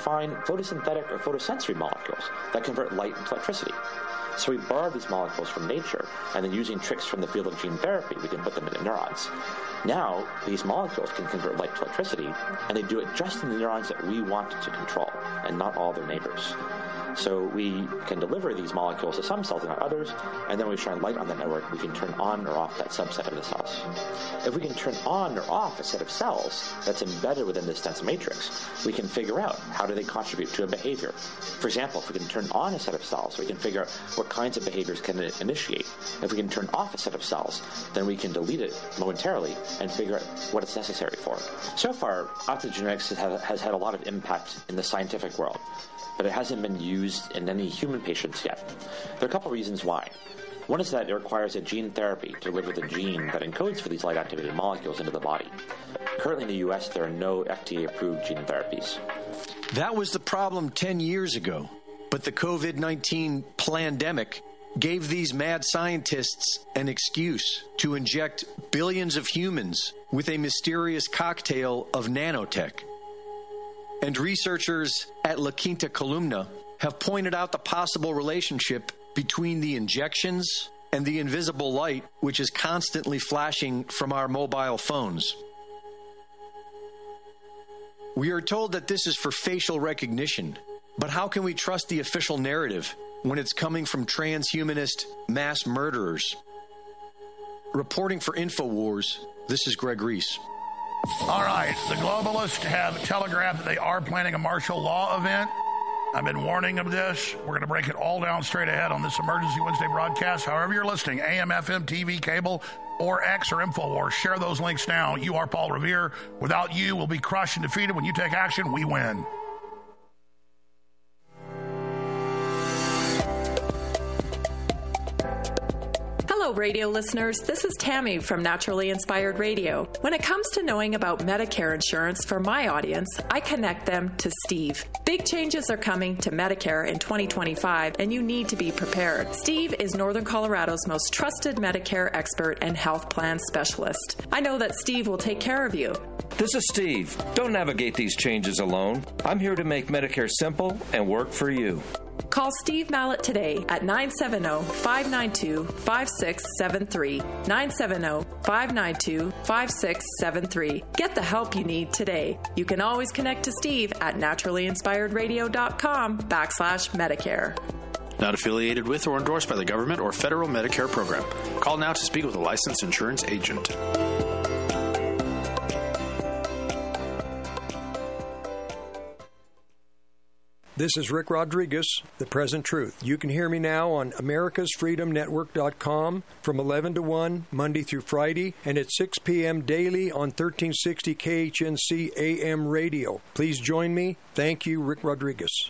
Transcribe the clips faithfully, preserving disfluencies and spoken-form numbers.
find photosynthetic or photosensory molecules that convert light into electricity. So we borrowed these molecules from nature, and then using tricks from the field of gene therapy, we can put them into neurons. Now, these molecules can convert light to electricity, and they do it just in the neurons that we want to control, and not all their neighbors. So we can deliver these molecules to some cells and not others, and then when we shine light on that network, we can turn on or off that subset of the cells. If we can turn on or off a set of cells that's embedded within this dense matrix, we can figure out how do they contribute to a behavior. For example, if we can turn on a set of cells, we can figure out what kinds of behaviors can it initiate. If we can turn off a set of cells, then we can delete it momentarily and figure out what it's necessary for. So far, optogenetics has had a lot of impact in the scientific world, but it hasn't been used in any human patients yet. There are a couple reasons why. One is that it requires a gene therapy to deliver the gene that encodes for these light-activated molecules into the body. Currently in the U S, there are no F D A-approved gene therapies. That was the problem ten years ago, but the COVID nineteen plandemic gave these mad scientists an excuse to inject billions of humans with a mysterious cocktail of nanotech. And researchers at La Quinta Columna have pointed out the possible relationship between the injections and the invisible light, which is constantly flashing from our mobile phones. We are told that this is for facial recognition, but how can we trust the official narrative when it's coming from transhumanist mass murderers? Reporting for InfoWars, this is Greg Reese. All right, the globalists have telegraphed that they are planning a martial law event. I've been warning of this. We're going to break it all down straight ahead on this Emergency Wednesday broadcast. However you're listening, A M, F M, T V, cable, or X or InfoWars, share those links now. You are Paul Revere. Without you, we'll be crushed and defeated. When you take action, we win. Hello, radio listeners. This is Tammy from Naturally Inspired Radio. When it comes to knowing about Medicare insurance for my audience, I connect them to Steve. Big changes are coming to Medicare in twenty twenty-five, and you need to be prepared. Steve is Northern Colorado's most trusted Medicare expert and health plan specialist. I know that Steve will take care of you. This is Steve. Don't navigate these changes alone. I'm here to make Medicare simple and work for you. Call Steve Mallett today at nine seven zero, five nine two, five six seven three, nine seven zero, five nine two, five six seven three. Get the help you need today. You can always connect to Steve at naturally inspired radio dot com backslash Medicare. Not affiliated with or endorsed by the government or federal Medicare program. Call now to speak with a licensed insurance agent. This is Rick Rodriguez, The Present Truth. You can hear me now on americas freedom network dot com from eleven to one, Monday through Friday, and at six p.m. daily on thirteen sixty K H N C A M radio. Please join me. Thank you, Rick Rodriguez.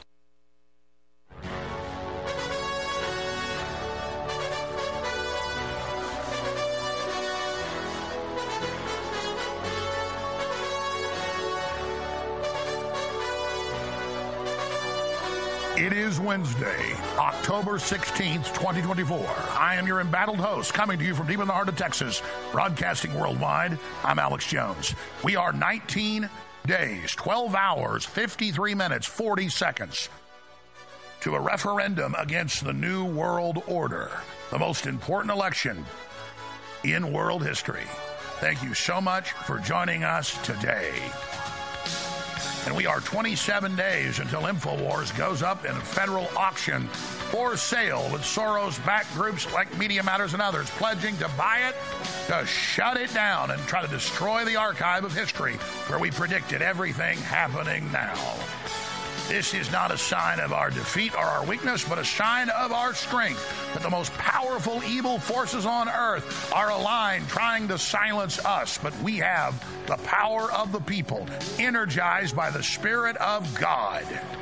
It is Wednesday, October sixteenth, twenty twenty-four. I am your embattled host, coming to you from deep in the heart of Texas, broadcasting worldwide. I'm Alex Jones. We are nineteen days, twelve hours, fifty-three minutes, forty seconds to a referendum against the New World Order, the most important election in world history. Thank you so much for joining us today. And we are twenty-seven days until InfoWars goes up in a federal auction for sale, with Soros-backed groups like Media Matters and others pledging to buy it, to shut it down, and try to destroy the archive of history where we predicted everything happening now. This is not a sign of our defeat or our weakness, but a sign of our strength, that the most powerful evil forces on earth are aligned trying to silence us. But we have the power of the people, energized by the Spirit of God.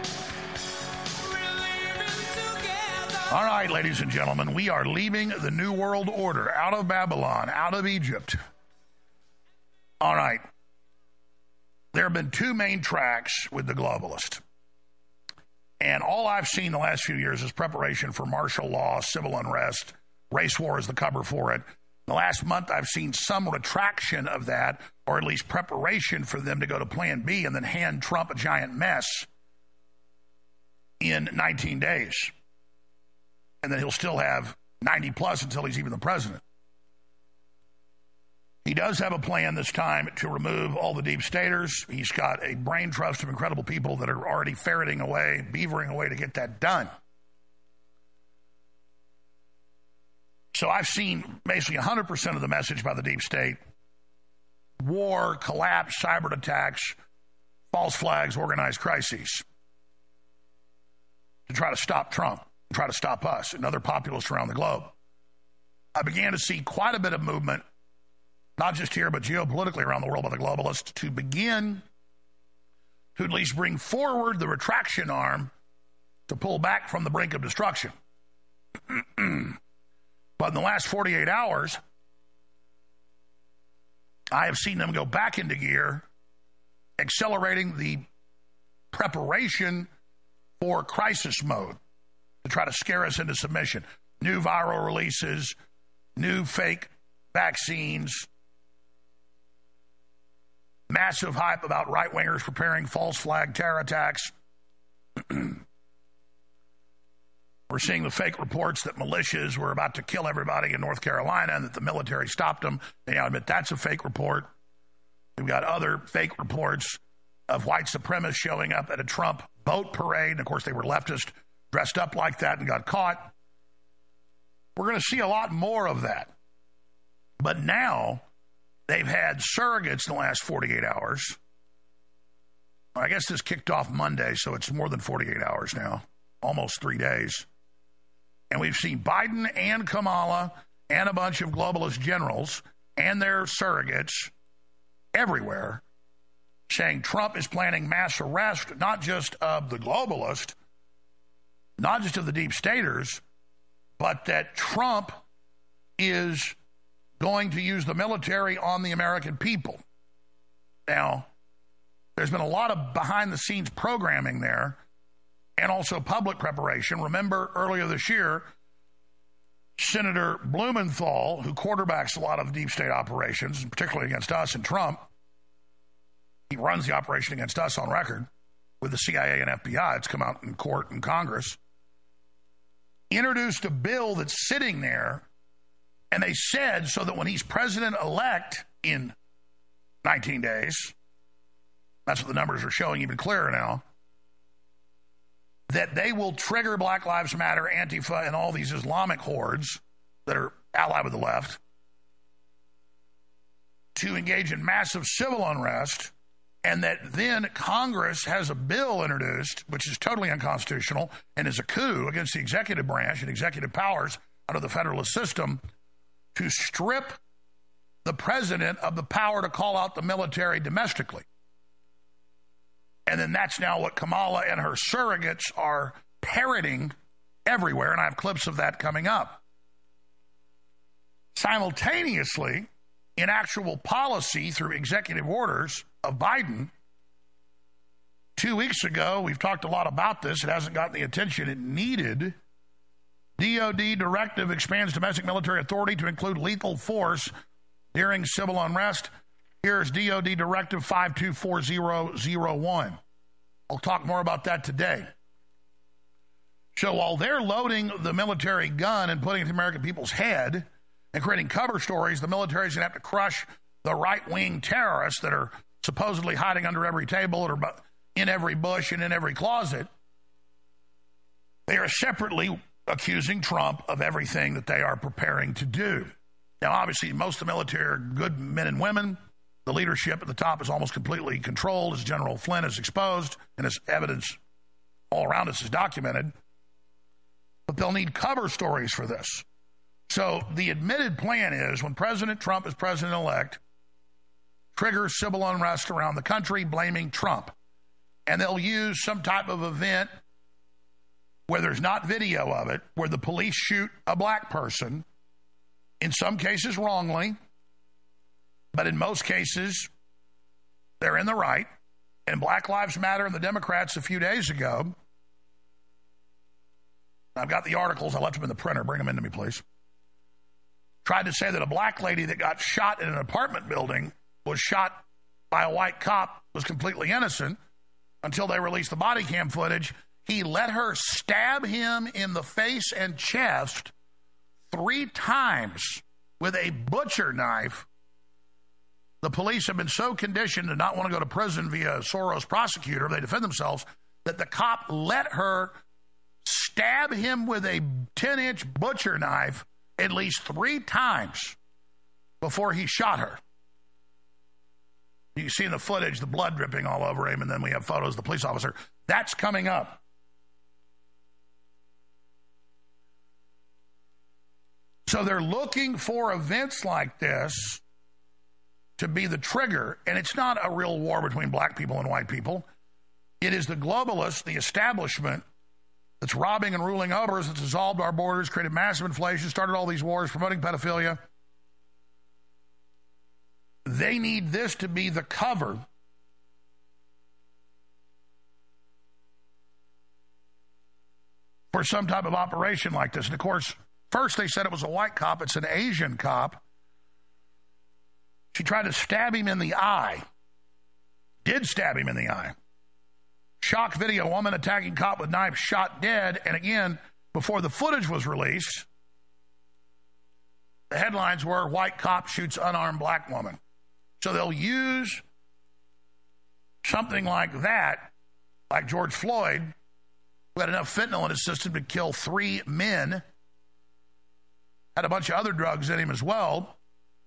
All right, ladies and gentlemen, we are leaving the New World Order out of Babylon, out of Egypt. All right. There have been two main tracks with the globalist. And all I've seen the last few years is preparation for martial law, civil unrest. Race war is the cover for it. The last month, I've seen some retraction of that, or at least preparation for them to go to Plan B and then hand Trump a giant mess in nineteen days. And then he'll still have ninety plus until he's even the president. He does have a plan this time to remove all the deep staters. He's got a brain trust of incredible people that are already ferreting away, beavering away to get that done. So I've seen basically one hundred percent of the message by the deep state: war, collapse, cyber attacks, false flags, organized crises, to try to stop Trump, try to stop us and other populists around the globe. I began to see quite a bit of movement, not just here, but geopolitically around the world by the globalists, to begin to at least bring forward the retraction arm to pull back from the brink of destruction. But in the last forty-eight hours, I have seen them go back into gear, accelerating the preparation for crisis mode to try to scare us into submission. New viral releases, new fake vaccines, massive hype about right-wingers preparing false flag terror attacks. We're seeing the fake reports that militias were about to kill everybody in North Carolina and that the military stopped them. They now admit that's a fake report. We've got other fake reports of white supremacists showing up at a Trump boat parade. And, of course, they were leftist, dressed up like that and got caught. We're going to see a lot more of that. But now they've had surrogates in the last forty-eight hours. I guess this kicked off Monday, so it's more than forty-eight hours now, almost three days. And we've seen Biden and Kamala and a bunch of globalist generals and their surrogates everywhere saying Trump is planning mass arrest, not just of the globalist, not just of the deep staters, but that Trump is going to use the military on the American people. Now, there's been a lot of behind-the-scenes programming there and also public preparation. Remember, earlier this year, Senator Blumenthal, who quarterbacks a lot of deep state operations, particularly against us and Trump, he runs the operation against us on record with the C I A and F B I. It's come out in court and Congress. Introduced a bill that's sitting there, and they said so that when he's president-elect in nineteen days, that's what the numbers are showing even clearer now, that they will trigger Black Lives Matter, Antifa, and all these Islamic hordes that are allied with the left to engage in massive civil unrest, and that then Congress has a bill introduced, which is totally unconstitutional and is a coup against the executive branch and executive powers under the federalist system, to strip the president of the power to call out the military domestically. And then that's now what Kamala and her surrogates are parroting everywhere, and I have clips of that coming up. Simultaneously, in actual policy through executive orders of Biden, two weeks ago, we've talked a lot about this, it hasn't gotten the attention it needed. D O D directive expands domestic military authority to include lethal force during civil unrest. Here's D O D Directive five two four zero zero one. I'll talk more about that today. So while they're loading the military gun and putting it in the American people's head and creating cover stories, the military's going to have to crush the right-wing terrorists that are supposedly hiding under every table or in every bush and in every closet. They are separately accusing Trump of everything that they are preparing to do. Now, obviously, most of the military are good men and women. The leadership at the top is almost completely controlled, as General Flynn has exposed, and as evidence all around us is documented. But they'll need cover stories for this. So the admitted plan is, when President Trump is president-elect, trigger civil unrest around the country, blaming Trump. And they'll use some type of event where there's not video of it, where the police shoot a black person, in some cases wrongly, but in most cases, they're in the right. And Black Lives Matter and the Democrats a few days ago, I've got the articles, I left them in the printer, bring them into me, please, tried to say that a black lady that got shot in an apartment building was shot by a white cop, was completely innocent, until they released the body cam footage He let her stab him in the face and chest three times with a butcher knife. The police have been so conditioned to not want to go to prison via Soros prosecutor, they defend themselves, that the cop let her stab him with a ten-inch butcher knife at least three times before he shot her. You see in the footage the blood dripping all over him, and then we have photos of the police officer. That's coming up. So they're looking for events like this to be the trigger, and it's not a real war between black people and white people. It is the globalists, the establishment, that's robbing and ruling over us, that's dissolved our borders, created massive inflation, started all these wars, promoting pedophilia. They need this to be the cover for some type of operation like this. And, of course, first they said it was a white cop. It's an Asian cop. She tried to stab him in the eye. Did stab him in the eye. Shock video, woman attacking cop with knife, shot dead. And again, before the footage was released, the headlines were, white cop shoots unarmed black woman. So they'll use something like that, like George Floyd, who had enough fentanyl in his system to kill three men, had a bunch of other drugs in him as well.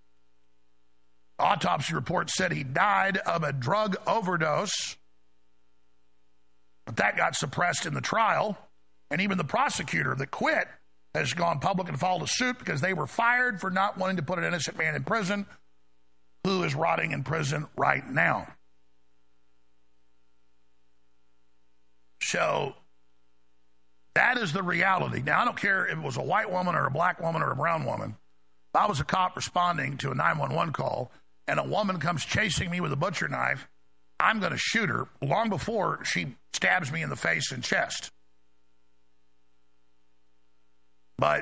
Autopsy report said he died of a drug overdose. But that got suppressed in the trial, and even the prosecutor that quit has gone public and filed a suit because they were fired for not wanting to put an innocent man in prison who is rotting in prison right now. So that is the reality. Now, I don't care if it was a white woman or a black woman or a brown woman. If I was a cop responding to a nine one one call and a woman comes chasing me with a butcher knife, I'm going to shoot her long before she stabs me in the face and chest. But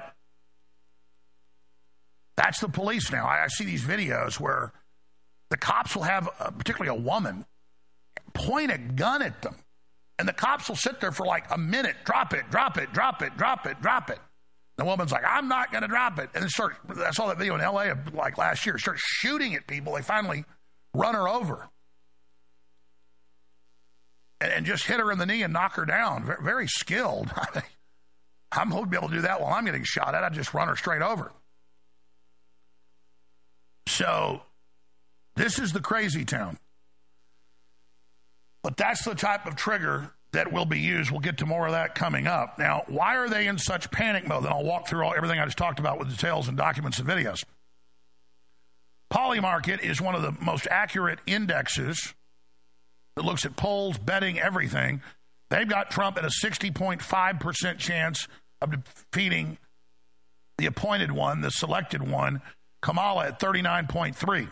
that's the police now. I, I see these videos where the cops will have, a, particularly a woman, point a gun at them. And the cops will sit there for like a minute. Drop it, drop it, drop it, drop it, drop it. The woman's like, I'm not going to drop it. And then start, I saw that video in L A like last year, start shooting at people. They finally run her over. And just hit her in the knee and knock her down. Very skilled. I'm hoping to be able to do that while I'm getting shot at. I'd just run her straight over. So this is the crazy town. But that's the type of trigger that will be used. We'll get to more of that coming up. Now, why are they in such panic mode? Then I'll walk through all, everything I just talked about with details and documents and videos. Polymarket is one of the most accurate indexes that looks at polls, betting, everything. They've got Trump at a sixty point five percent chance of defeating the appointed one, the selected one, Kamala at thirty-nine point three.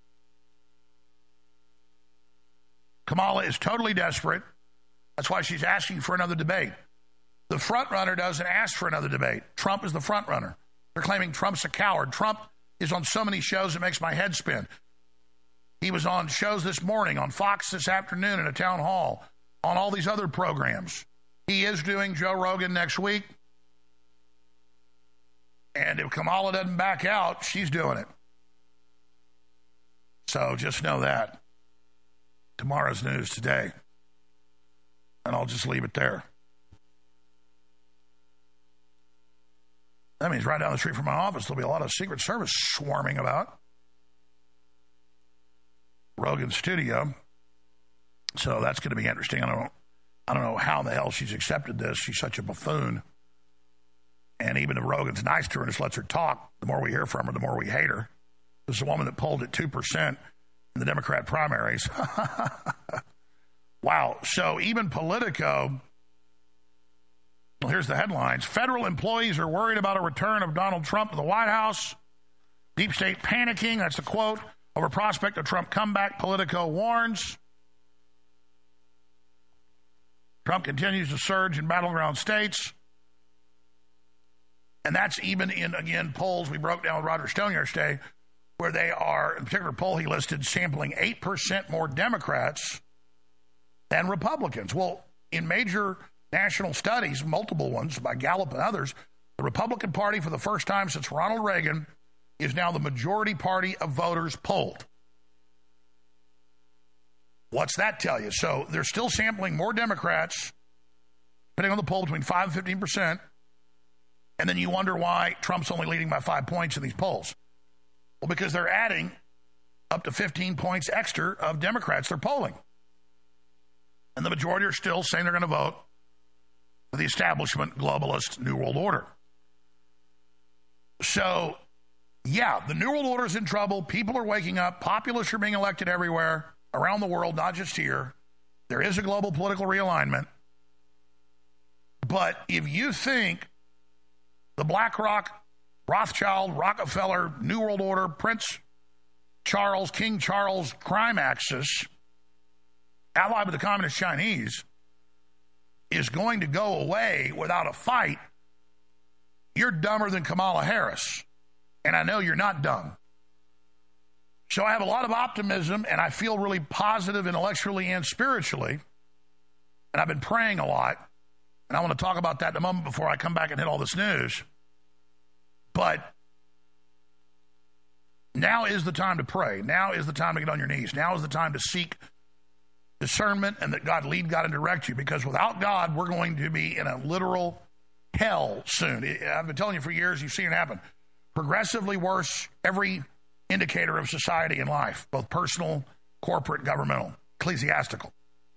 Kamala is totally desperate. That's why she's asking for another debate. The front runner doesn't ask for another debate. Trump is the front runner. They're claiming Trump's a coward. Trump is on so many shows it makes my head spin. He was on shows this morning, on Fox this afternoon at a town hall, on all these other programs. He is doing Joe Rogan next week. And if Kamala doesn't back out, she's doing it. So just know that. Tomorrow's news today. And I'll just leave it there. That means right down the street from my office, there'll be a lot of Secret Service swarming about. Rogan studio. So that's going to be interesting. I don't, I don't know how in the hell she's accepted this. She's such a buffoon. And even if Rogan's nice to her and just lets her talk, the more we hear from her, the more we hate her. This is a woman that polled at two percent in the Democrat primaries. Wow. So even Politico, well, here's the headlines. Federal employees are worried about a return of Donald Trump to the White House. Deep state panicking, that's the quote, over prospect of Trump comeback. Politico warns. Trump continues to surge in battleground states. And that's even in, again, polls we broke down with Roger Stone yesterday, where they are, in a particular poll he listed, sampling eight percent more Democrats than Republicans. Well, in major national studies, multiple ones by Gallup and others, the Republican Party, for the first time since Ronald Reagan, is now the majority party of voters polled. What's that tell you? So they're still sampling more Democrats, depending on the poll, between five and fifteen percent. And then you wonder why Trump's only leading by five points in these polls. Well, because they're adding up to fifteen points extra of Democrats they're polling. And the majority are still saying they're going to vote for the establishment globalist New World Order. So, yeah, the New World Order is in trouble. People are waking up. Populists are being elected everywhere around the world, not just here. There is a global political realignment. But if you think the BlackRock, Rothschild, Rockefeller, New World Order, Prince Charles, King Charles crime axis, allied with the Communist Chinese, is going to go away without a fight, you're dumber than Kamala Harris. And I know you're not dumb. So I have a lot of optimism, and I feel really positive intellectually and spiritually. And I've been praying a lot. And I want to talk about that in a moment before I come back and hit all this news. But now is the time to pray. Now is the time to get on your knees. Now is the time to seek discernment and that God lead, God, and direct you. Because without God, we're going to be in a literal hell soon. I've been telling you for years, you've seen it happen. Progressively worse every indicator of society and life, both personal, corporate, governmental, ecclesiastical.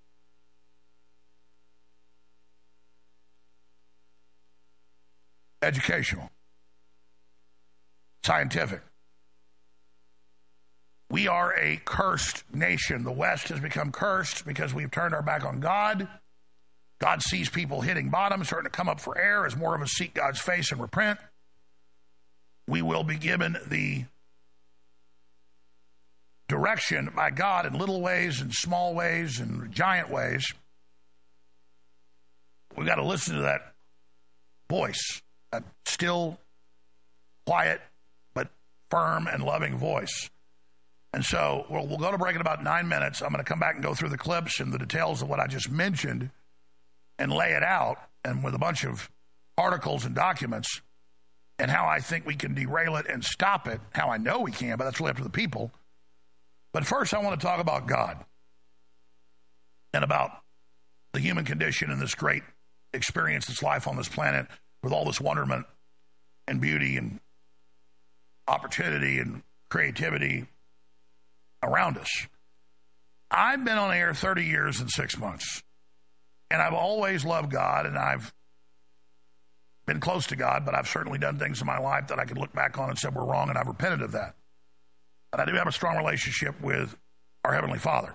Educational, scientific. We are a cursed nation. The West has become cursed because we've turned our back on God. God sees people hitting bottom, starting to come up for air as more of us seek God's face and repent. We will be given the direction by God in little ways and small ways and giant ways. We've got to listen to that voice. A still, quiet, but firm and loving voice. And so we'll, we'll go to break in about nine minutes. I'm going to come back and go through the clips and the details of what I just mentioned and lay it out, and with a bunch of articles and documents, and how I think we can derail it and stop it, how I know we can, but that's really up to the people. But first, I want to talk about God and about the human condition and this great experience, this life on this planet, with all this wonderment and beauty and opportunity and creativity around us. I've been on air thirty years and six months, and I've always loved God, and I've been close to God, but I've certainly done things in my life that I could look back on and said were wrong, and I've repented of that. But I do have a strong relationship with our Heavenly Father.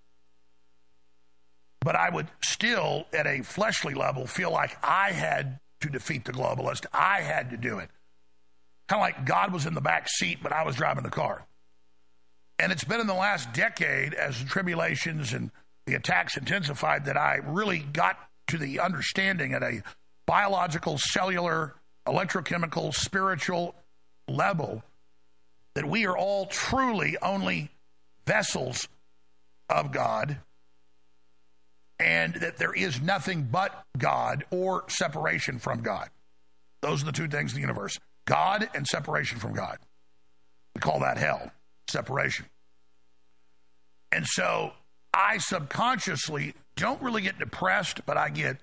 But I would still, at a fleshly level, feel like I had to defeat the globalist. I had to do it. Kind of like God was in the back seat, but I was driving the car. And it's been in the last decade, as the tribulations and the attacks intensified, that I really got to the understanding at a biological, cellular, electrochemical, spiritual level that we are all truly only vessels of God, and that there is nothing but God or separation from God. Those are the two things in the universe: God and separation from God. We call that hell, separation. And so I subconsciously don't really get depressed, but I get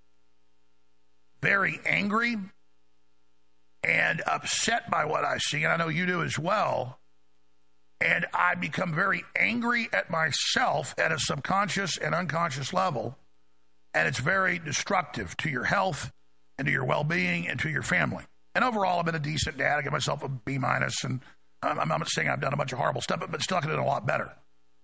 very angry and upset by what I see, and I know you do as well. And I become very angry at myself at a subconscious and unconscious level, and it's very destructive to your health and to your well-being and to your family. And overall, I've been a decent dad. I give myself a B minus, and I'm, I'm not saying I've done a bunch of horrible stuff, but, but still I could have done a lot better.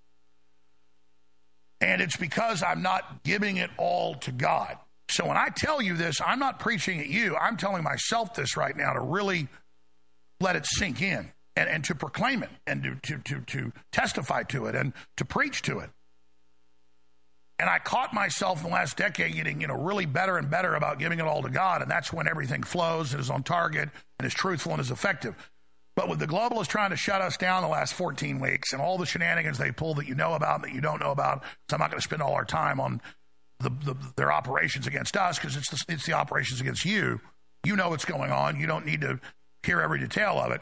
And it's because I'm not giving it all to God. So when I tell you this, I'm not preaching at you. I'm telling myself this right now to really let it sink in. And, and to proclaim it, and to, to, to, to testify to it, and to preach to it. And I caught myself in the last decade getting, you know, really better and better about giving it all to God, and that's when everything flows and is on target and is truthful and is effective. But with the globalists trying to shut us down the last fourteen weeks and all the shenanigans they pull that you know about and that you don't know about, so I'm not going to spend all our time on the, the, their operations against us, because it's the, it's the operations against you. You know what's going on. You don't need to hear every detail of it.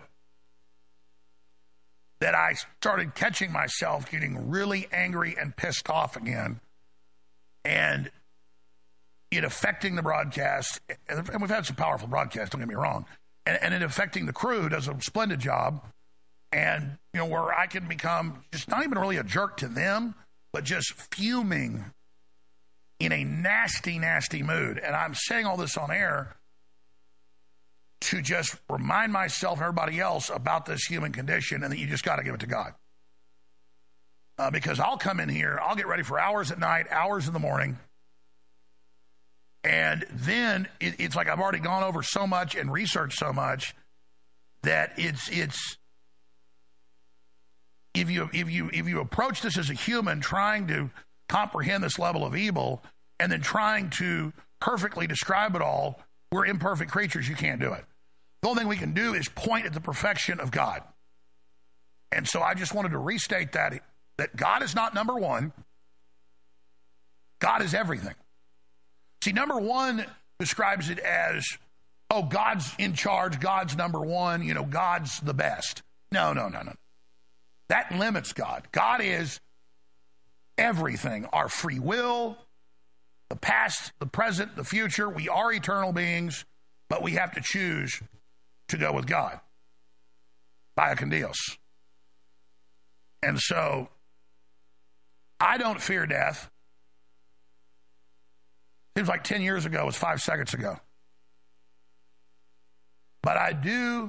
That I started catching myself getting really angry and pissed off again, and it affecting the broadcast. And we've had some powerful broadcasts, don't get me wrong, and, and it affecting the crew, who does a splendid job. And, you know, where I can become just not even really a jerk to them, but just fuming in a nasty, nasty mood. And I'm saying all this on air to just remind myself and everybody else about this human condition, and that you just got to give it to God. Uh, because I'll come in here, I'll get ready for hours at night, hours in the morning, and then it, it's like I've already gone over so much and researched so much that it's it's if you if you if you approach this as a human trying to comprehend this level of evil and then trying to perfectly describe it all, we're imperfect creatures. You can't do it. The only thing we can do is point at the perfection of God. And so I just wanted to restate that, that God is not number one. God is everything. See, number one describes it as, oh, God's in charge, God's number one, you know, God's the best. No, no, no, no. That limits God. God is everything. Our free will, the past, the present, the future. We are eternal beings, but we have to choose to go with God. Via con Dios. And so, I don't fear death. Seems like ten years ago was five seconds ago. But I do,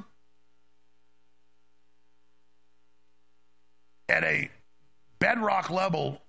at a bedrock level,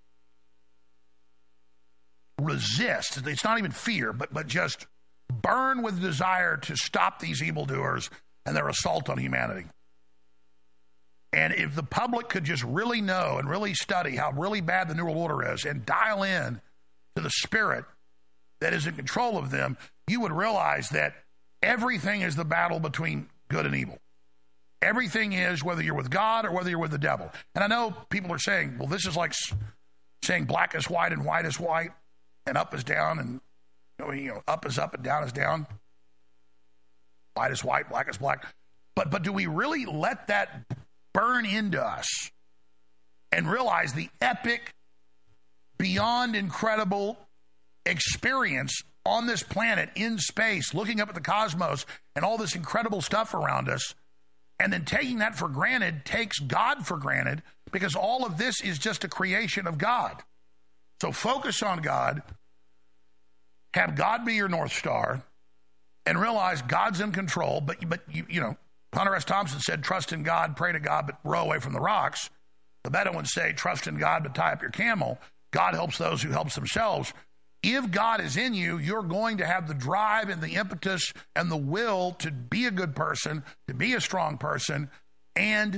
resist. It's not even fear, but, but just burn with desire to stop these evildoers and their assault on humanity. And if the public could just really know and really study how really bad the New World Order is and dial in to the spirit that is in control of them, you would realize that everything is the battle between good and evil. Everything is, whether you're with God or whether you're with the devil. And I know people are saying, well, this is like saying black is white and white is white and up is down and you know, you know, up is up and down is down. White is white, black is black. But but do we really let that burn into us and realize the epic, beyond incredible experience on this planet in space, looking up at the cosmos and all this incredible stuff around us, and then taking that for granted takes God for granted, because all of this is just a creation of God. So focus on God, have God be your North Star, and realize God's in control. But, but you, you know, Hunter S. Thompson said, trust in God, pray to God, but row away from the rocks. The Bedouins say, trust in God, but tie up your camel. God helps those who help themselves. If God is in you, you're going to have the drive and the impetus and the will to be a good person, to be a strong person, and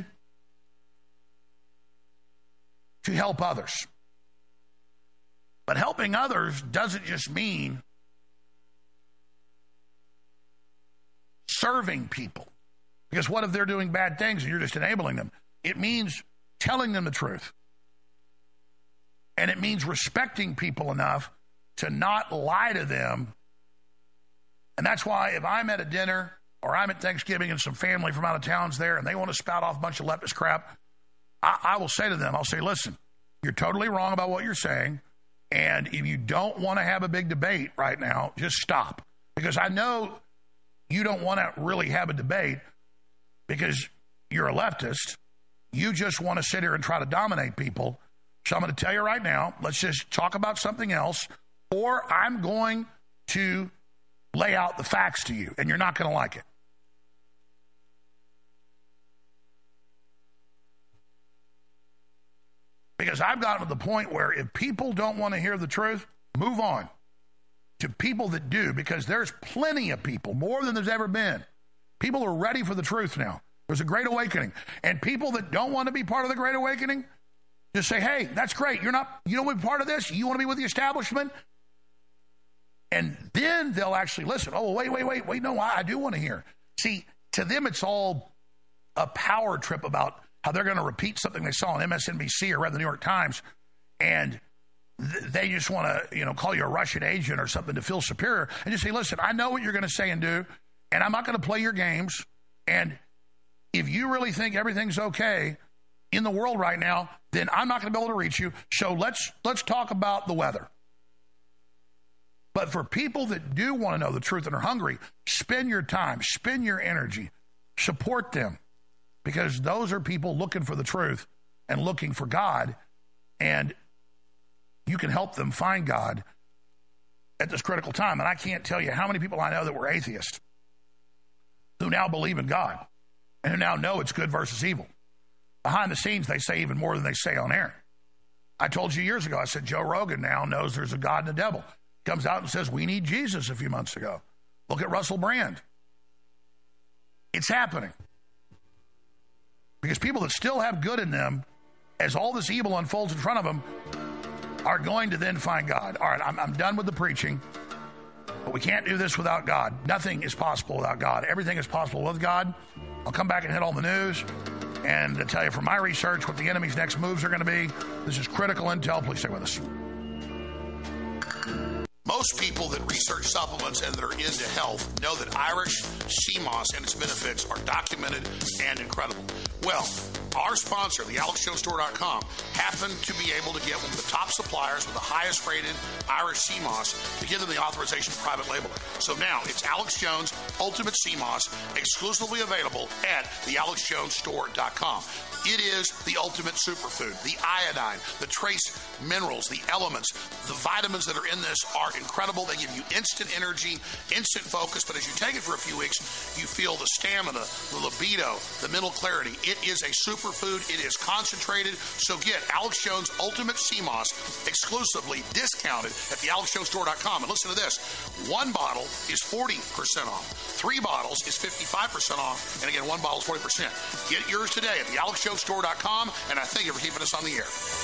to help others. But helping others doesn't just mean serving people. Because what if they're doing bad things and you're just enabling them? It means telling them the truth. And it means respecting people enough to not lie to them. And that's why if I'm at a dinner or I'm at Thanksgiving and some family from out of town's there and they want to spout off a bunch of leftist crap, I, I will say to them, I'll say, listen, you're totally wrong about what you're saying. And if you don't want to have a big debate right now, just stop. Because I know you don't want to really have a debate because you're a leftist. You just want to sit here and try to dominate people. So I'm going to tell you right now, let's just talk about something else, or I'm going to lay out the facts to you, and you're not going to like it. Because I've gotten to the point where if people don't want to hear the truth, move on to people that do, because there's plenty of people, more than there's ever been. People are ready for the truth now. There's a great awakening. And people that don't want to be part of the great awakening, just say, hey, that's great. You're not, you don't want to be part of this? You want to be with the establishment? And then they'll actually listen. Oh, wait, wait, wait, wait. No, I, I do want to hear. See, to them, it's all a power trip about how they're going to repeat something they saw on M S N B C or read the New York Times. And they just want to, you know, call you a Russian agent or something to feel superior, and just say, listen, I know what you're going to say and do, and I'm not going to play your games. And if you really think everything's okay in the world right now, then I'm not going to be able to reach you. So let's let's talk about the weather. But for people that do want to know the truth and are hungry, spend your time, spend your energy, support them, because those are people looking for the truth and looking for God, and you can help them find God at this critical time. And I can't tell you how many people I know that were atheists who now believe in God and who now know it's good versus evil. Behind the scenes, they say even more than they say on air. I told you years ago, I said Joe Rogan now knows there's a God and a devil. Comes out and says, we need Jesus a few months ago. Look at Russell Brand. It's happening. Because people that still have good in them, as all this evil unfolds in front of them, are going to then find God. All right, I'm, I'm done with the preaching, but we can't do this without God. Nothing is possible without God. Everything is possible with God. I'll come back and hit all the news and tell you from my research what the enemy's next moves are going to be. This is critical intel. Please stay with us. Most people that research supplements and that are into health know that Irish sea moss and its benefits are documented and incredible. Well, our sponsor, the Alex Jones Store dot com, happened to be able to get one of the top suppliers with the highest rated Irish sea moss to give them the authorization for private labeling. So now it's Alex Jones Ultimate Sea Moss, exclusively available at the Alex Jones Store dot com. It is the ultimate superfood. The iodine, the trace minerals, the elements, the vitamins that are in this are incredible. They give you instant energy, instant focus, but as you take it for a few weeks, you feel the stamina, the libido, the mental clarity. It is a superfood. It is concentrated. So get Alex Jones Ultimate Sea Moss exclusively discounted at the Alex Jones Store dot com. And listen to this. One bottle is forty percent off. Three bottles is fifty-five percent off. And again, one bottle is forty percent. Get yours today at the Alex Jones Store dot com, and I thank you for keeping us on the air.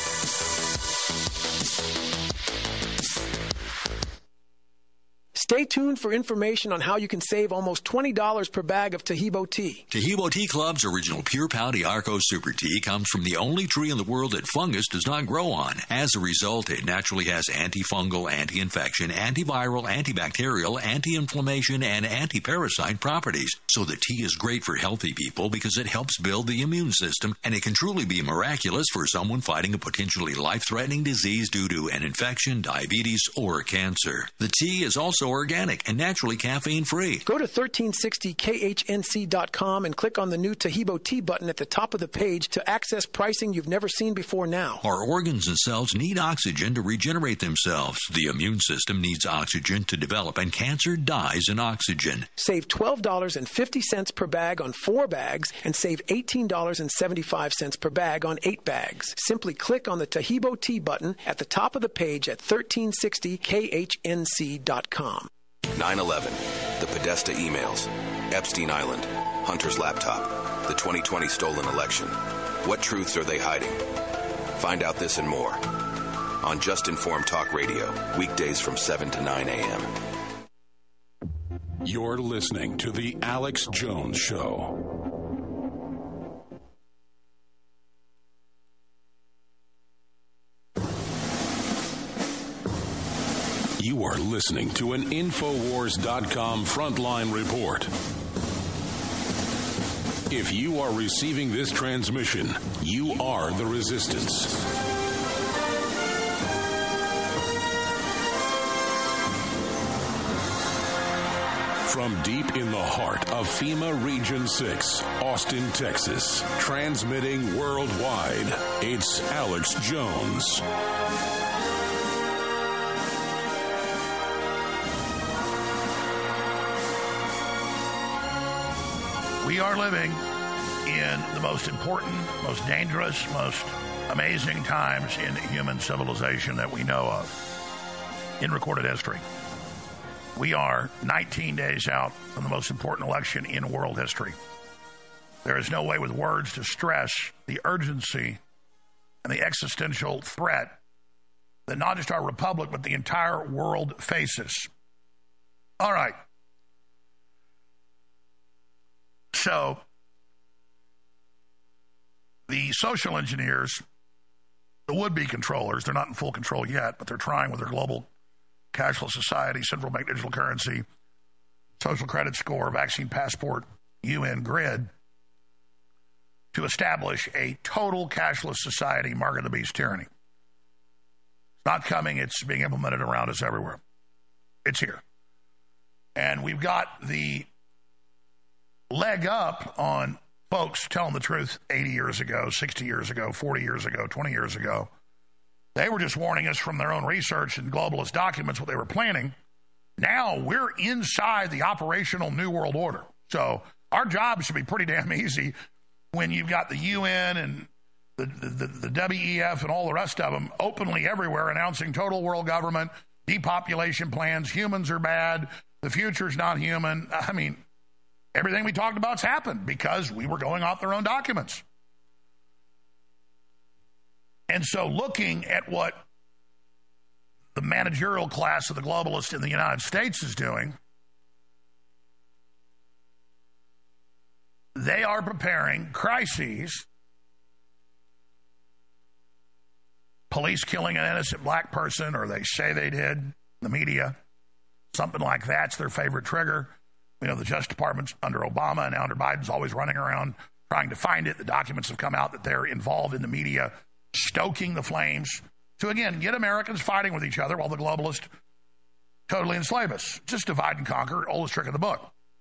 Stay tuned for information on how you can save almost twenty dollars per bag of Tahibo tea. Tahibo Tea Club's original Pure Pau Arco Super Tea comes from the only tree in the world that fungus does not grow on. As a result, it naturally has antifungal, anti-infection, antiviral, antibacterial, anti-inflammation, and anti-parasite properties. So the tea is great for healthy people because it helps build the immune system, and it can truly be miraculous for someone fighting a potentially life-threatening disease due to an infection, diabetes, or cancer. The tea is also organic and naturally caffeine-free. Go to thirteen sixty K H N C dot com and click on the new Tahibo Tea button at the top of the page to access pricing you've never seen before now. Our organs and cells need oxygen to regenerate themselves. The immune system needs oxygen to develop, and cancer dies in oxygen. Save twelve dollars and fifty cents per bag on four bags and save eighteen dollars and seventy-five cents per bag on eight bags. Simply click on the Tahibo Tea button at the top of the page at thirteen sixty K H N C dot com. nine eleven, the Podesta emails, Epstein Island, Hunter's laptop, the twenty twenty stolen election. What truths are they hiding? Find out this and more on Just Informed Talk Radio, weekdays from seven to nine a.m. You're listening to The Alex Jones Show. You are listening to an Infowars dot com frontline report. If you are receiving this transmission, you are the resistance. From deep in the heart of FEMA Region six, Austin, Texas, transmitting worldwide, it's Alex Jones. We are living in the most important, most dangerous, most amazing times in human civilization that we know of in recorded history. We are nineteen days out from the most important election in world history. There is no way with words to stress the urgency and the existential threat that not just our republic, but the entire world faces. All right. So, the social engineers the would-be controllers, they're not in full control yet, but they're trying with their global cashless society, central bank digital currency, social credit score, vaccine passport, U N grid, to establish a total cashless society, mark of the beast tyranny. It's not coming. It's being implemented around us everywhere. It's here. And we've got the leg up on folks telling the truth eighty years ago, sixty years ago, forty years ago, twenty years ago. They were just warning us from their own research and globalist documents what they were planning. Now we're inside the operational New World Order. So our job should be pretty damn easy when you've got the U N and the, the, the W E F and all the rest of them openly everywhere announcing total world government, depopulation plans, humans are bad, the future's not human. I mean, everything we talked about's happened because we were going off their own documents. And so looking at what the managerial class of the globalists in the United States is doing, they are preparing crises, police killing an innocent black person, or they say they did, the media, something like that's their favorite trigger. You know, the Justice Department's under Obama and now under Biden's always running around trying to find it. The documents have come out that they're involved in the media stoking the flames to, again, get Americans fighting with each other while the globalists totally enslave us. Just divide and conquer, oldest trick in the book.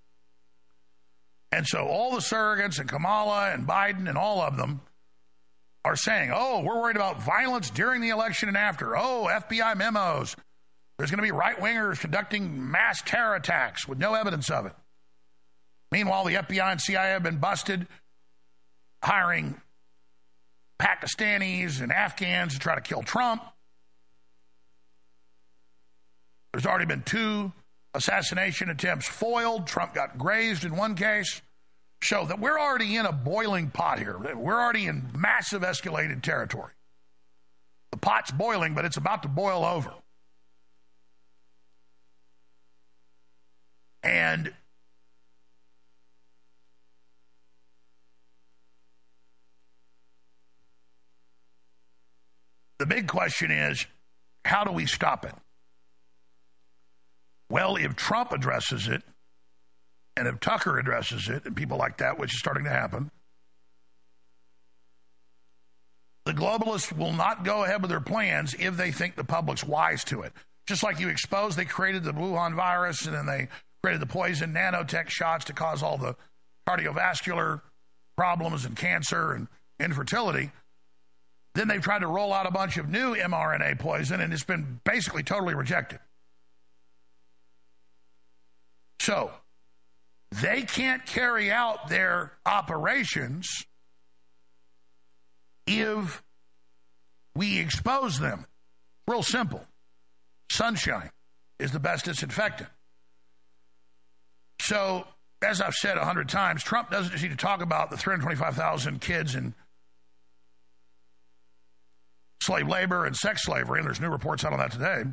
And so all the surrogates and Kamala and Biden and all of them are saying, oh, we're worried about violence during the election and after. Oh, F B I memos. There's going to be right-wingers conducting mass terror attacks with no evidence of it. Meanwhile, the F B I and C I A have been busted hiring Pakistanis and Afghans to try to kill Trump. There's already been two assassination attempts foiled. Trump got grazed in one case. Show that we're already in a boiling pot here. We're already in massive escalated territory. The pot's boiling, but it's about to boil over. And the big question is, how do we stop it? Well, if Trump addresses it, and if Tucker addresses it, and people like that, which is starting to happen, the globalists will not go ahead with their plans if they think the public's wise to it. Just like you exposed, they created the Wuhan virus, and then they created the poison nanotech shots to cause all the cardiovascular problems and cancer and infertility. Then they've tried to roll out a bunch of new mRNA poison, and it's been basically totally rejected. So they can't carry out their operations if we expose them. Real simple. Sunshine is the best disinfectant. So, as I've said a hundred times, Trump doesn't just need to talk about the three hundred twenty-five thousand kids in slave labor and sex slavery, and there's new reports out on that today.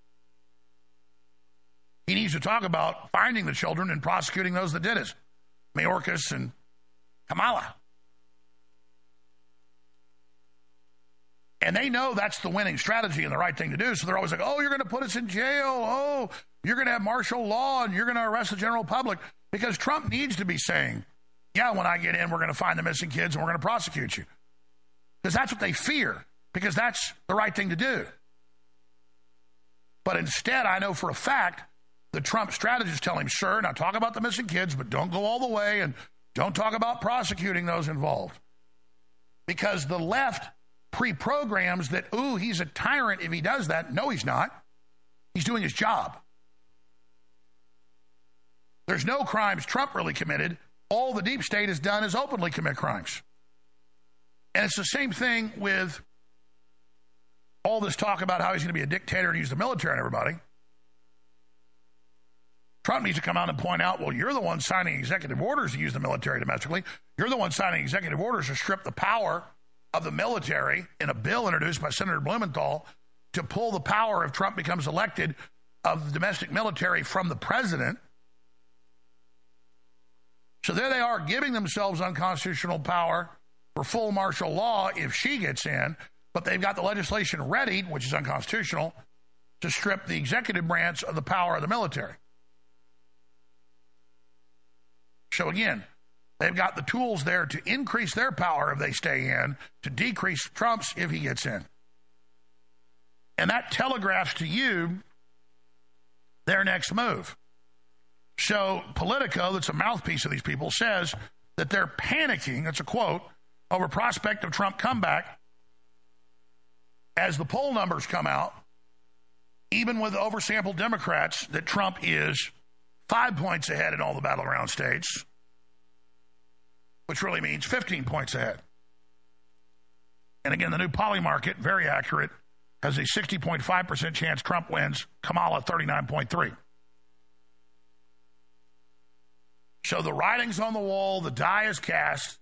He needs to talk about finding the children and prosecuting those that did it. Mayorkas and Kamala. And they know that's the winning strategy and the right thing to do, so they're always like, oh, you're going to put us in jail. Oh, you're going to have martial law, and you're going to arrest the general public. Because Trump needs to be saying, yeah, when I get in, we're going to find the missing kids, and we're going to prosecute you. Because that's what they fear, because that's the right thing to do. But instead, I know for a fact, the Trump strategists tell him, sure, now talk about the missing kids, but don't go all the way, and don't talk about prosecuting those involved. Because the left pre-programs that, ooh, he's a tyrant if he does that. No, he's not. He's doing his job. There's no crimes Trump really committed. All the deep state has done is openly commit crimes. And it's the same thing with all this talk about how he's going to be a dictator and use the military on everybody. Trump needs to come out and point out, well, you're the one signing executive orders to use the military domestically. You're the one signing executive orders to strip the power of the military in a bill introduced by Senator Blumenthal to pull the power, if Trump becomes elected, of the domestic military from the president. So there they are giving themselves unconstitutional power for full martial law if she gets in. but they've got the legislation ready, which is unconstitutional, to strip the executive branch of the power of the military. So again, they've got the tools there to increase their power if they stay in, to decrease Trump's if he gets in. And that telegraphs to you their next move. So Politico, that's a mouthpiece of these people, says that they're panicking, that's a quote, over prospect of Trump comeback as the poll numbers come out, even with oversampled Democrats, that Trump is five points ahead in all the battleground states, which really means fifteen points ahead. And again, the new Poly Market, very accurate, has a sixty point five percent chance Trump wins, Kamala thirty-nine point three. So the writing's on the wall, the die is cast.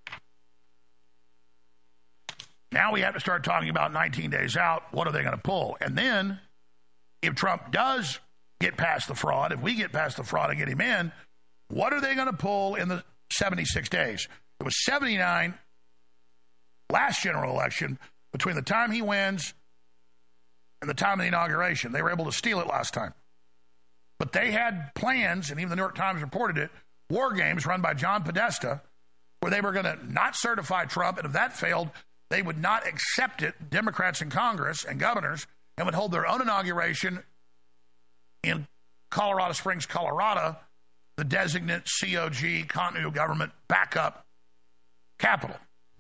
Now we have to start talking about nineteen days out, what are they going to pull? And then, if Trump does get past the fraud, if we get past the fraud and get him in, what are they going to pull in the seventy-six days? It was seventy-nine last general election between the time he wins and the time of the inauguration. They were able to steal it last time. But they had plans, and even the New York Times reported it, war games run by John Podesta, where they were going to not certify Trump, and if that failed, they would not accept it, Democrats in Congress and governors, and would hold their own inauguration in Colorado Springs, Colorado, the designate C O G, continuity of government, backup capital.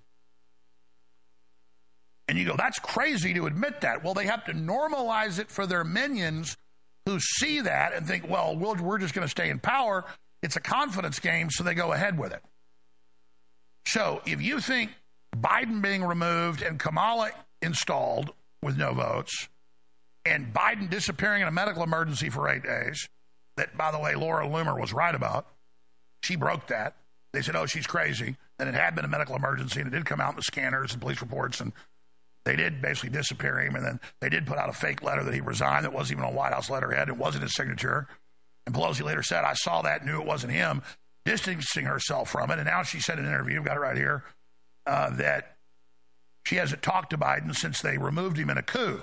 And you go, that's crazy to admit that. Well, they have to normalize it for their minions who see that and think, well, we'll we're just going to stay in power. It's a confidence game, so they go ahead with it. So if you think Biden being removed and Kamala installed with no votes, and Biden disappearing in a medical emergency for eight days, that, by the way, Laura Loomer was right about. She broke that. They said, oh, she's crazy. And it had been a medical emergency, and it did come out in the scanners and police reports, and they did basically disappear him, and then they did put out a fake letter that he resigned that wasn't even on White House letterhead. It wasn't his signature. And Pelosi later said, I saw that, knew it wasn't him, distancing herself from it. And now she said in an interview, I've got it right here, uh, that she hasn't talked to Biden since they removed him in a coup.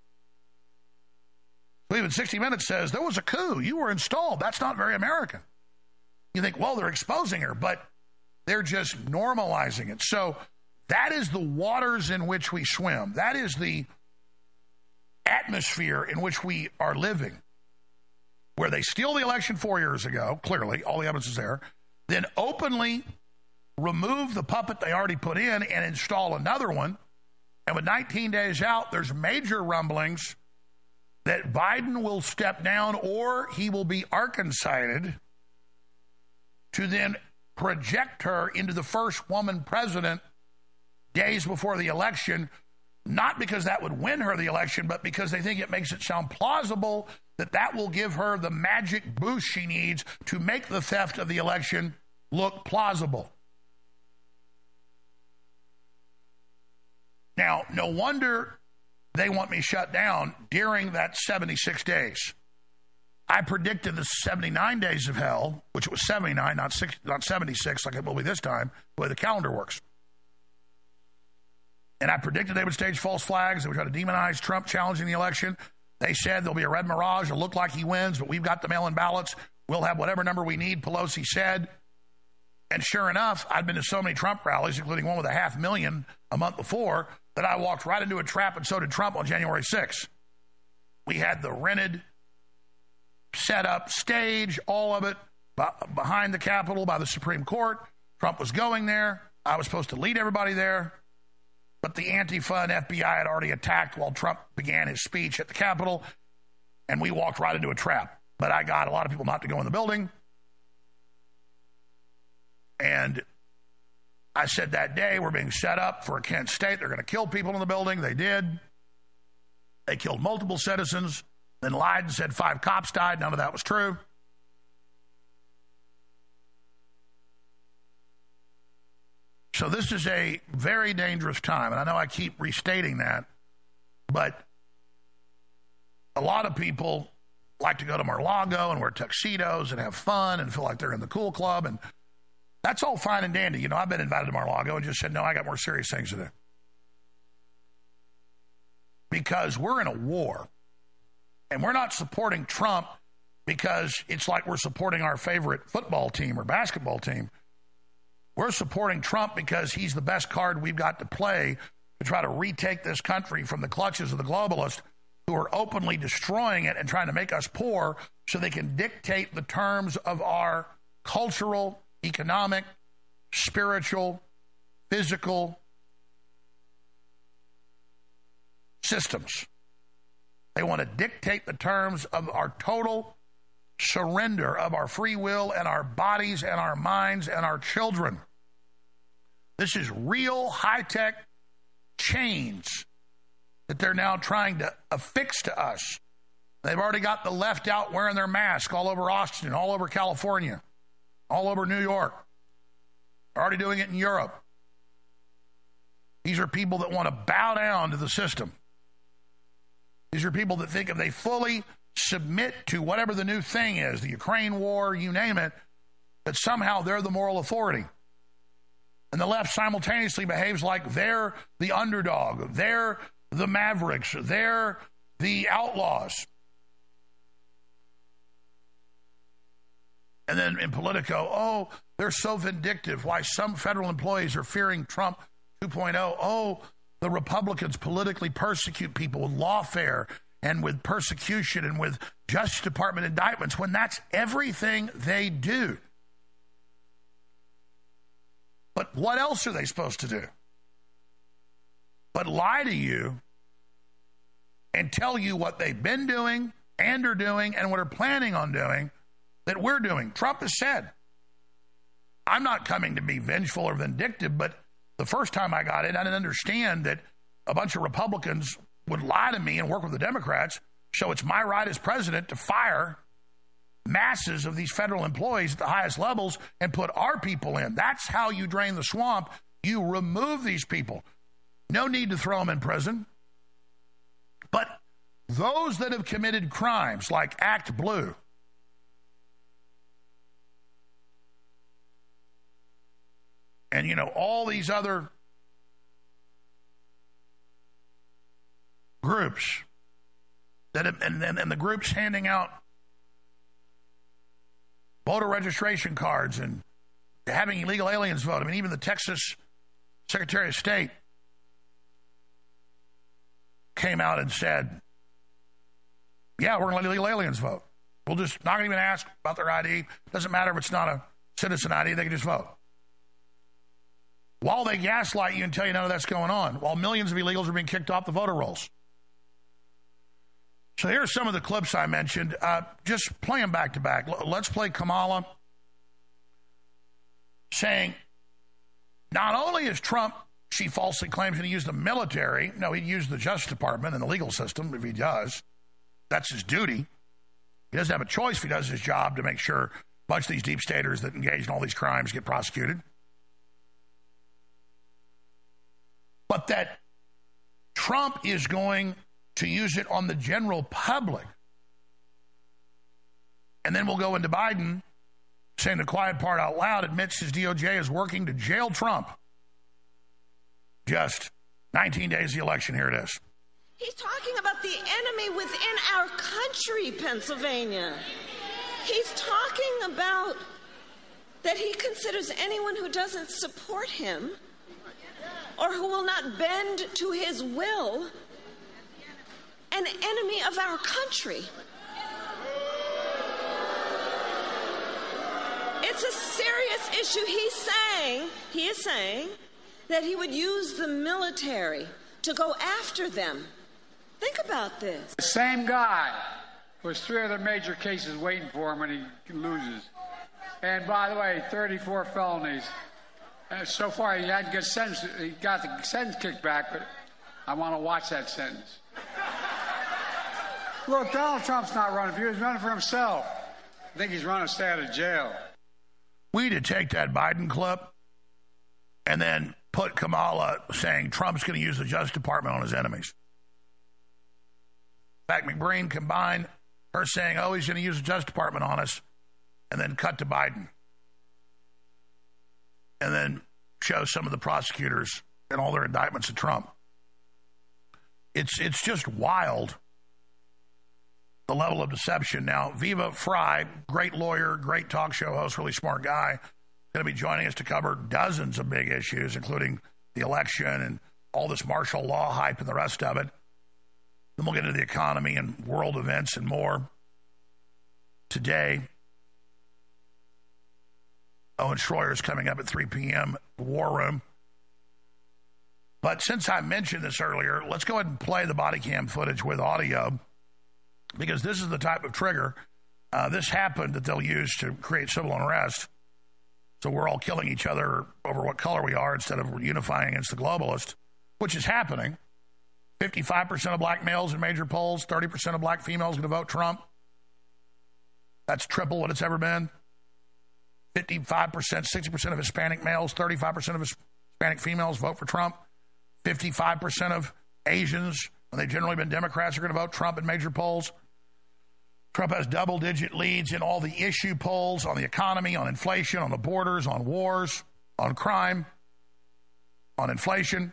So even sixty minutes says, there was a coup. You were installed. That's not very American. You think, well, they're exposing her, but they're just normalizing it. So that is the waters in which we swim. That is the atmosphere in which we are living, where they steal the election four years ago, clearly, all the evidence is there, then openly remove the puppet they already put in and install another one. And with nineteen days out, there's major rumblings that Biden will step down or he will be Arkansided to then project her into the first woman president days before the election, not because that would win her the election, but because they think it makes it sound plausible that that will give her the magic boost she needs to make the theft of the election look plausible. Now, no wonder they want me shut down during that seventy-six days. I predicted the seventy-nine days of hell, which was seventy-nine, not six, not seventy-six like it will be this time, the way the calendar works. And I predicted they would stage false flags. They would try to demonize Trump challenging the election. They said there'll be a red mirage. It'll look like he wins, but we've got the mail-in ballots. We'll have whatever number we need, Pelosi said. And sure enough, I'd been to so many Trump rallies, including one with a half million a month before, that I walked right into a trap, and so did Trump on January sixth. We had the rented, set up stage, all of it, behind the Capitol by the Supreme Court. Trump was going there. I was supposed to lead everybody there. But the Antifa and F B I had already attacked while Trump began his speech at the Capitol, and we walked right into a trap. But I got a lot of people not to go in the building. And I said that day, we're being set up for a Kent State. They're going to kill people in the building. They did. They killed multiple citizens, then lied and said five cops died. None of that was true. So this is a very dangerous time, and I know I keep restating that, but a lot of people like to go to Mar-a-Lago and wear tuxedos and have fun and feel like they're in the cool club, and that's all fine and dandy. You know, I've been invited to Mar-a-Lago and just said, no, I got more serious things to do. because we're in a war. And we're not supporting Trump because it's like we're supporting our favorite football team or basketball team. We're supporting Trump because he's the best card we've got to play to try to retake this country from the clutches of the globalists who are openly destroying it and trying to make us poor so they can dictate the terms of our cultural, economic, spiritual, physical systems. They want to dictate the terms of our total surrender of our free will and our bodies and our minds and our children. This is real high-tech chains that they're now trying to affix to us. They've already got the left out wearing their mask all over Austin, all over California, all over New York. They're already doing it in Europe. These are people that want to bow down to the system. These are people that think if they fully submit to whatever the new thing is, the Ukraine war, you name it, that somehow they're the moral authority. And the left simultaneously behaves like they're the underdog, they're the mavericks, they're the outlaws. And then in Politico, oh, they're so vindictive. Why some federal employees are fearing Trump two point oh. Oh, the Republicans politically persecute people with lawfare and with persecution and with Justice Department indictments when that's everything they do. But what else are they supposed to do? But lie to you and tell you what they've been doing and are doing and what are planning on doing that we're doing. Trump has said, I'm not coming to be vengeful or vindictive, but the first time I got in, I didn't understand that a bunch of Republicans would lie to me and work with the Democrats, so it's my right as president to fire masses of these federal employees at the highest levels and put our people in. That's how you drain the swamp. You remove these people. No need to throw them in prison. But those that have committed crimes like Act Blue, and, you know, all these other groups that have, and, and, and the groups handing out voter registration cards and having illegal aliens vote. I mean, even the Texas Secretary of State came out and said, yeah, we're going to let illegal aliens vote. We'll just not going to even ask about their I D. Doesn't matter if it's not a citizen I D, they can just vote. While they gaslight you and tell you none of that's going on, while millions of illegals are being kicked off the voter rolls. So here's some of the clips I mentioned. Uh, just play them back to back. Let's play Kamala saying, not only is Trump, she falsely claims, going to use the military. No, he'd use the Justice Department and the legal system if he does. That's his duty. He doesn't have a choice if he does his job to make sure a bunch of these deep staters that engage in all these crimes get prosecuted. But that Trump is going to use it on the general public. And then we'll go into Biden saying the quiet part out loud, admits his D O J is working to jail Trump. Just nineteen days of the election, here it is. He's talking about the enemy within our country, Pennsylvania. He's talking about that he considers anyone who doesn't support him or who will not bend to his will an enemy of our country. It's a serious issue. He's saying, he is saying that he would use the military to go after them. Think about this. The same guy who has three other major cases waiting for him when he loses. And by the way, thirty-four felonies. And so far, he hadn't got sentenced. He got the sentence kicked back, but I want to watch that sentence. Look, Donald Trump's not running for you. He's running for himself. I think he's running to stay out of jail. We need to take that Biden clip and then put Kamala saying Trump's going to use the Justice Department on his enemies. In fact, McBreen combined her saying, oh, he's going to use the Justice Department on us, and then cut to Biden. And then show some of the prosecutors and all their indictments of Trump. It's, it's just wild, the level of deception. Now, Viva Frei, great lawyer, great talk show host, really smart guy, going to be joining us to cover dozens of big issues, including the election and all this martial law hype and the rest of it. Then we'll get into the economy and world events and more. Today, Owen Schroyer is coming up at three p.m., War Room. But since I mentioned this earlier, let's go ahead and play the body cam footage with audio, because this is the type of trigger. Uh, this happened that they'll use to create civil unrest. So we're all killing each other over what color we are instead of unifying against the globalists, which is happening. fifty-five percent of black males in major polls, thirty percent of black females going to vote Trump. That's triple what it's ever been. fifty-five percent, sixty percent of Hispanic males, thirty-five percent of Hispanic females vote for Trump. fifty-five percent of Asians, when they've generally been Democrats, are going to vote Trump in major polls. Trump has double-digit leads in all the issue polls on the economy, on inflation, on the borders, on wars, on crime, on inflation.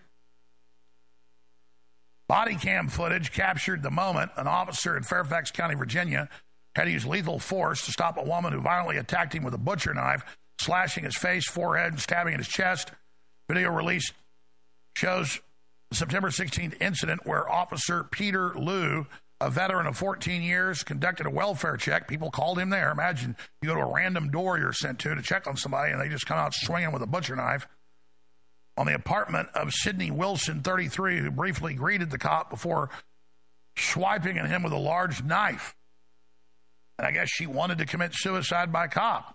Body cam footage captured the moment an officer in Fairfax County, Virginia, had to use lethal force to stop a woman who violently attacked him with a butcher knife, slashing his face, forehead, and stabbing in his chest. Video released shows the September sixteenth incident where Officer Peter Liu, a veteran of fourteen years, conducted a welfare check. People called him there. Imagine you go to a random door you're sent to to check on somebody, and they just come out swinging with a butcher knife on the apartment of Sidney Wilson, thirty-three, who briefly greeted the cop before swiping at him with a large knife. And I guess she wanted to commit suicide by cop.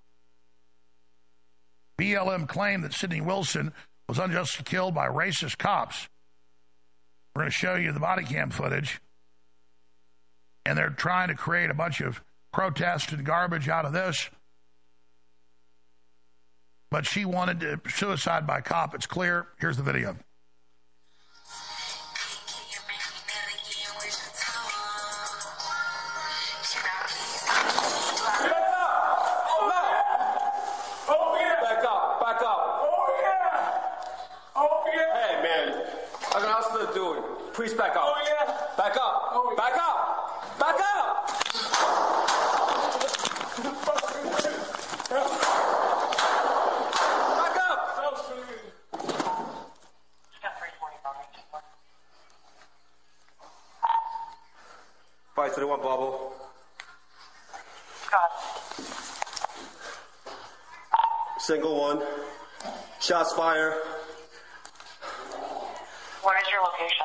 B L M claimed that Sidney Wilson was unjustly killed by racist cops. We're going to show you the body cam footage. And they're trying to create a bunch of protest and garbage out of this. But she wanted to suicide by cop. It's clear. Here's the video. Please back up. Oh, yeah. Back up. Oh, yeah. Back up. Back up. Back up. five thirty-one, bubble. Single one. Shots fired. What is your location?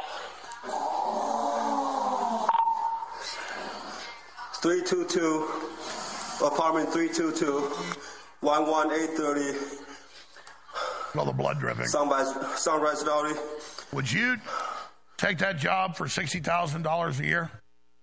three two two, apartment three two two, one one eight thirty. All the blood dripping. Sunrise, Sunrise Valley. Would you take that job for sixty thousand dollars a year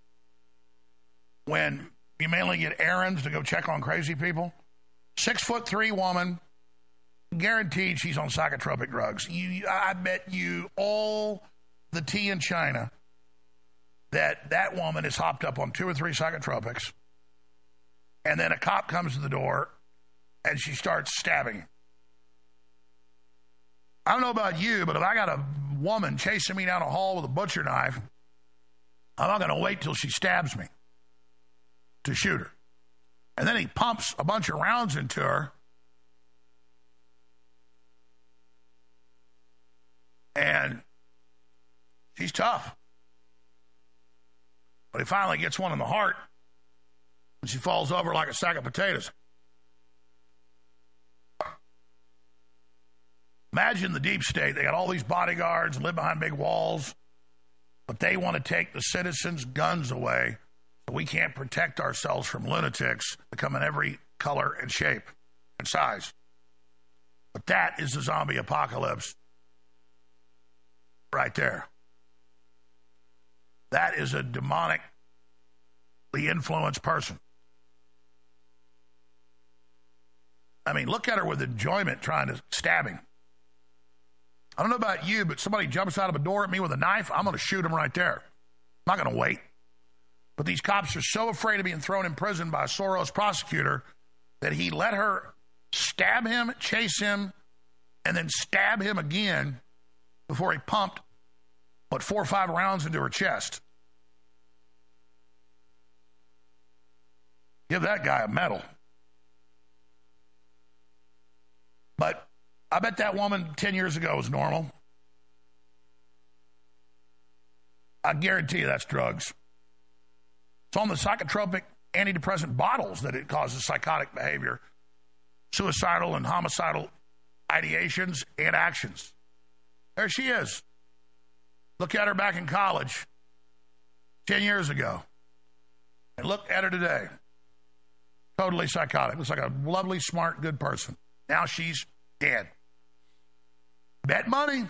when you mainly get errands to go check on crazy people? Six foot three woman, guaranteed she's on psychotropic drugs. You, I bet you all the tea in China that that woman is hopped up on two or three psychotropics, and then a cop comes to the door and she starts stabbing. I don't know about you, but if I got a woman chasing me down a hall with a butcher knife, I'm not going to wait till she stabs me to shoot her. And then he pumps a bunch of rounds into her, and she's tough. But he finally gets one in the heart, and she falls over like a sack of potatoes. Imagine the deep state. They got all these bodyguards and live behind big walls, but they want to take the citizens' guns away so we can't protect ourselves from lunatics that come in every color and shape and size. But that is the zombie apocalypse right there. That is a demonically influenced person. I mean, look at her with enjoyment trying to stab him. I don't know about you, but somebody jumps out of a door at me with a knife, I'm going to shoot him right there. I'm not going to wait. But these cops are so afraid of being thrown in prison by a Soros prosecutor that he let her stab him, chase him, and then stab him again before he pumped put four or five rounds into her chest. Give that guy a medal. But I bet that woman ten years ago was normal. I guarantee you that's drugs. It's on the psychotropic antidepressant bottles that it causes psychotic behavior, suicidal and homicidal ideations and actions. There she is. Look at her back in college ten years ago. And look at her today. Totally psychotic. Looks like a lovely, smart, good person. Now she's dead. Bet money.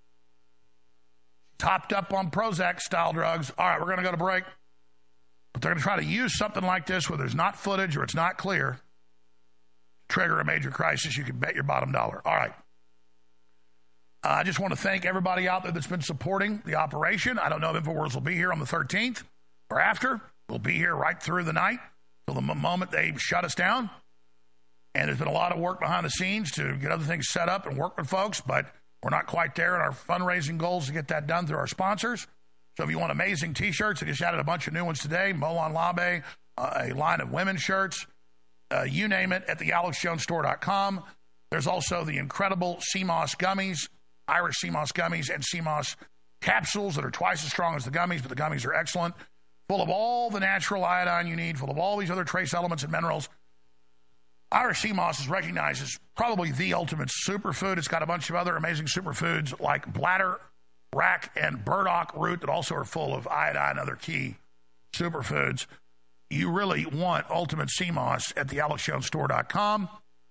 Topped up on Prozac-style drugs. All right, we're going to go to break. But they're going to try to use something like this where there's not footage or it's not clear to trigger a major crisis. You can bet your bottom dollar. All right. Uh, I just want to thank everybody out there that's been supporting the operation. I don't know if InfoWars will be here on the thirteenth or after. We'll be here right through the night till the moment they shut us down. And there's been a lot of work behind the scenes to get other things set up and work with folks, but we're not quite there in our fundraising goals to get that done through our sponsors. So if you want amazing T-shirts, I just added a bunch of new ones today. Molon Labe, uh, a line of women's shirts, uh, you name it, at the alex jones store dot com. There's also the incredible C M O S gummies, Irish C M O S gummies, and C M O S capsules that are twice as strong as the gummies, but the gummies are excellent, full of all the natural iodine you need, full of all these other trace elements and minerals. Irish C M O S is recognized as probably the ultimate superfood. It's got a bunch of other amazing superfoods like bladder, rack, and burdock root that also are full of iodine and other key superfoods. You really want ultimate C M O S at the alex jones store dot com.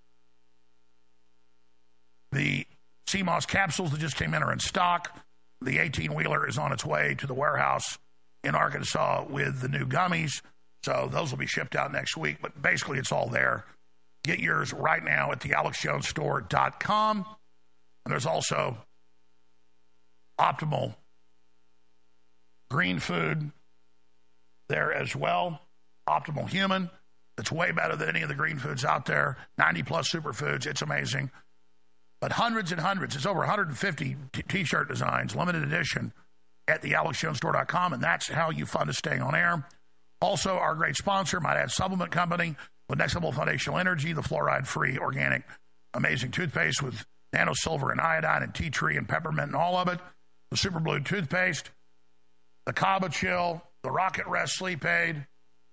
The C M O S capsules that just came in are in stock. The eighteen-wheeler is on its way to the warehouse in Arkansas with the new gummies. So those will be shipped out next week. But basically, it's all there. Get yours right now at the alex jones store dot com. And there's also Optimal green food there as well. Optimal Human. It's way better than any of the green foods out there. ninety plus superfoods. It's amazing. But hundreds and hundreds. It's over one hundred fifty t- t-shirt designs, limited edition, at the alex jones store dot com. And that's how you fund us staying on air. Also, our great sponsor, Might Add Supplement Company, with Next Level Foundational Energy, the fluoride-free, organic, amazing toothpaste with nano silver and iodine and tea tree and peppermint and all of it. The Super Blue toothpaste, the Kaba Chill, the Rocket Rest Sleep Aid.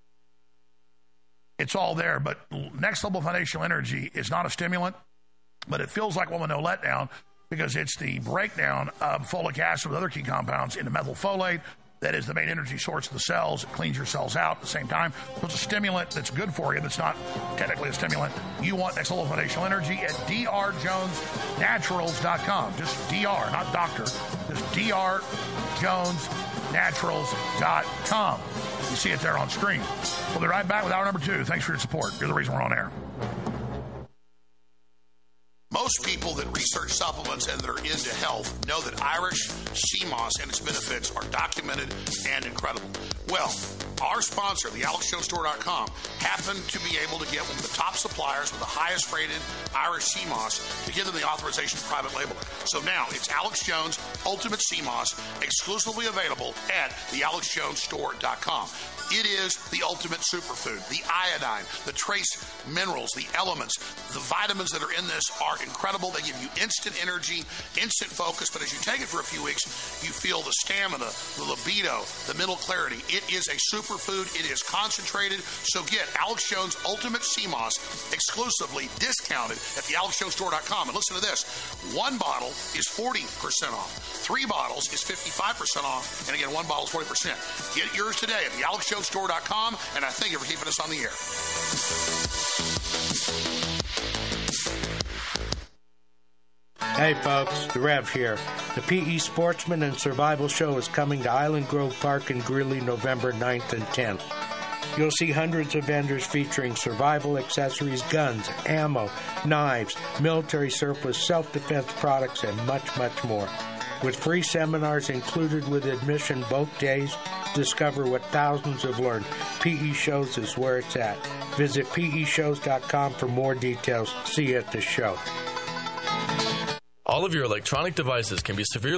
It's all there. But Next Level Foundational Energy is not a stimulant, but it feels like one with no letdown because it's the breakdown of folic acid with other key compounds into methylfolate. That is the main energy source of the cells. It cleans your cells out at the same time. So it's a stimulant that's good for you that's not technically a stimulant. You want Next Level Foundational Energy at d r jones naturals dot com. Just D R, not doctor. Just d r jones naturals dot com. You see it there on screen. We'll be right back with hour number two. Thanks for your support. You're the reason we're on air. Most people that research supplements and that are into health know that Irish C M O S and its benefits are documented and incredible. Well, our sponsor, the alex jones store dot com, happened to be able to get one of the top suppliers with the highest rated Irish C M O S to give them the authorization of private label. So now it's Alex Jones Ultimate C M O S, exclusively available at the alex jones store dot com. It is the ultimate superfood. The iodine, the trace minerals, the elements, the vitamins that are in this are incredible. They give you instant energy, instant focus, but as you take it for a few weeks, you feel the stamina, the libido, the mental clarity. It is a superfood. It is concentrated. So get Alex Jones Ultimate C M O S exclusively discounted at the alex jones store dot com. And listen to this. One bottle is forty percent off. Three bottles is fifty-five percent off. And again, one bottle is forty percent. Get yours today at the alex jones store dot com. And I thank you for keeping us on the air. Hey folks, the Rev here. The P E Sportsman and Survival Show is coming to Island Grove Park in Greeley November ninth and tenth. You'll see hundreds of vendors featuring survival accessories, guns, ammo, knives, military surplus, self-defense products, and much, much more. With free seminars included with admission both days, discover what thousands have learned. P E Shows is where it's at. Visit p e shows dot com for more details. See you at the show. All of your electronic devices can be severely